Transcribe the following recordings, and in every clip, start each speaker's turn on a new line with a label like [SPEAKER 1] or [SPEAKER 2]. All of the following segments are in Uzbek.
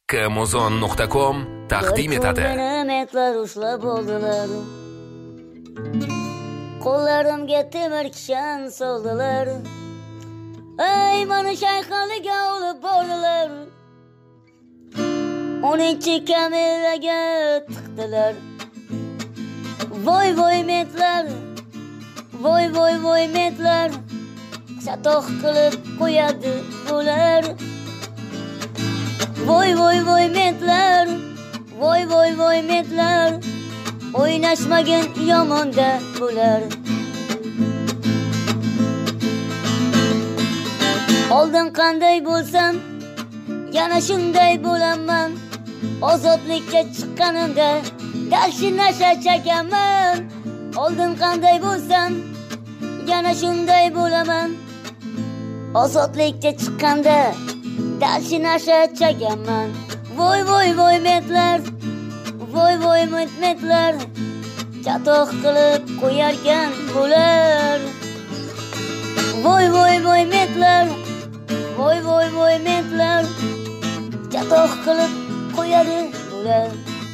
[SPEAKER 1] Kmuzon.com taqdim etadi.
[SPEAKER 2] Metlar ushlab oldilar. Qo'llarimga temir kishan soldilar. Ey mani shayxoniga olib bordilar. 10-kameraga tiqdilar. Voy voy metlar. Voy voy voy metlar. Chatoq qilib qo'yadi ular. Voy voy voy metlar. Voy voy voy metlar. O'ynashmagin yomonda bular. Oldin qanday bo'lsam, yana shunday bo'laman. Ozodlikka chiqqanimda dalshi nasha chekaman. Oldin qanday bo'lsam, yana shunday bo'laman. Ozodlikka chiqqanda dalshi nasha chekaman. Voy voy voy metlar. Voy voy metlar. Chatoq qilib qo'yarkan bular. Voy voy voy metlar. Voy voy voy metlar. Chatoq qilib qo'yadi bular.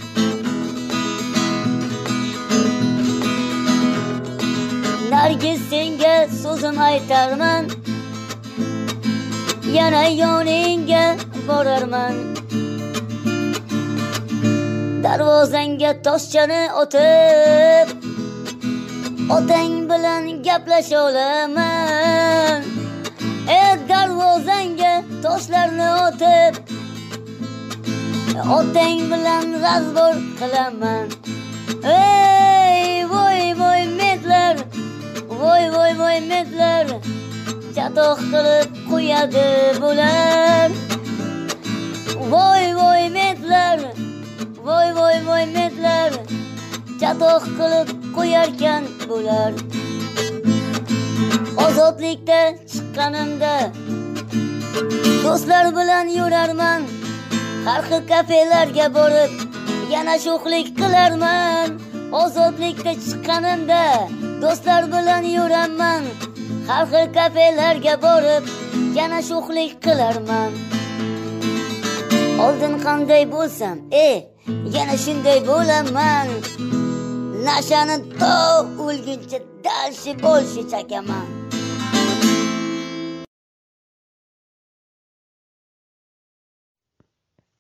[SPEAKER 2] Nargiz senga so'zim aytarman. Yana yoningga borarman. Darvozangga toshchani otib, otang bilan gaplasha olaman. Darvozangga toshlarni otib, otang bilan razbor qilaman. Ey voy voy metlar. Voy voy voy metlar. Chatoq qilib qo'yadi bular. Voy voy metlar. Voy voy voy metlar. Chatoq qilib qo'yarkan bular. Ozodlikda chiqqanimda do'stlar bilan yurarman. Har xil kafelarga borib yana sho'xlik qilarman. Ozodlikda chiqqanimda do'stlar bilan yuraman. Har xil kafelarga borib yana sho'xlik qilarman. Oldin qanday bo'lsam, yana shunday bo'laman. Nashani to o'lguncha dalshi bo'lshi chekaman.